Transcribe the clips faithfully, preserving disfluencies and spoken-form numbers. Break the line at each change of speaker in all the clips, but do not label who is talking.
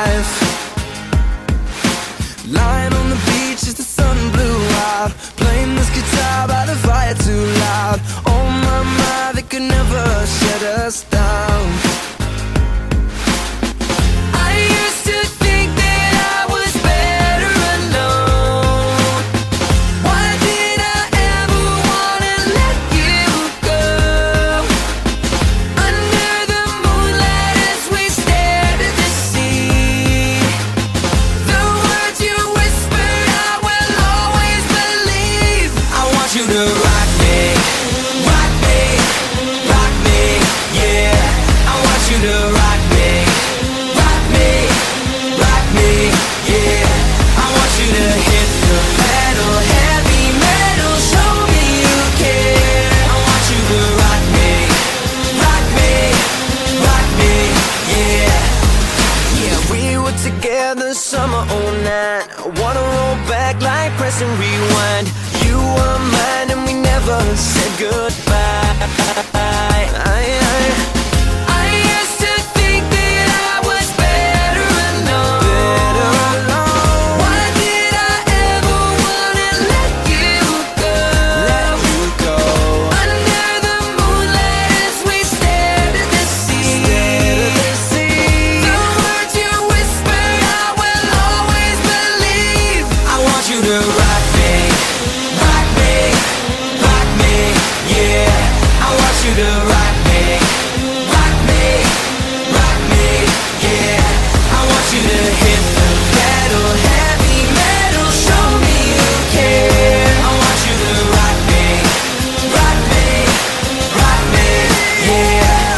life. Lying on the beach as the sun blew out, playing this guitar by the fire too loud. Oh my, my, they could never shut us down. I used to think that I was better alone. Why did I ever wanna let you go? Under the moonlight as we stared at the sea, the words you whispered I will always believe. I want you to rock me, rock me, rock me, yeah. I want you to rock me, rock me, rock me, yeah. I want you to hit the pedal, heavy metal, show me you care. I want you to rock me, rock me, rock me, yeah. Yeah, we were together summer oh nine. I wanna roll back like press and rewind. You were mine and we never said goodbye. I, I, I used to think that I was better alone. Better alone. Why did I ever wanna let you go? Let you go. Under the moonlight as we stared at the sea, stared at the sea. The words you whispered I will always believe. I want you to rock me, rock me, rock me, yeah. I want you to rock me, rock me, rock me, yeah. I want you to hit the pedal, heavy metal, show me you care. I want you to rock me, rock me, rock me, yeah.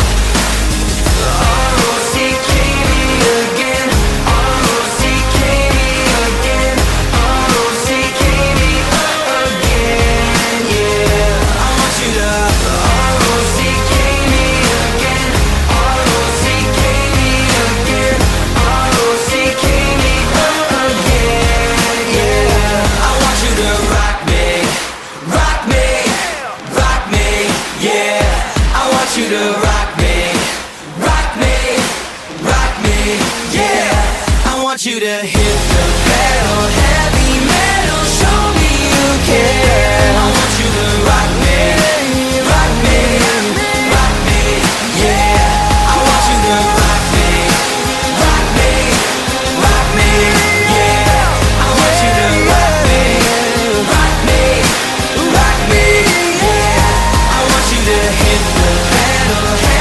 R O C K me again, R O C K me again, R O C K me again, yeah. I want you to R O C K me again, R O C K me again, R O C K me again, yeah. I want you to rock me, rock me, rock me, yeah. I want you to rock me, rock me, rock me, yeah. I want you to hit the pedal, heavy metal, show me you care. I want you to rock me, rock me, rock me, yeah. I want you to rock me, rock me, rock me, yeah. I want you to rock me, rock me, rock me, yeah. I want you to hit the pedal.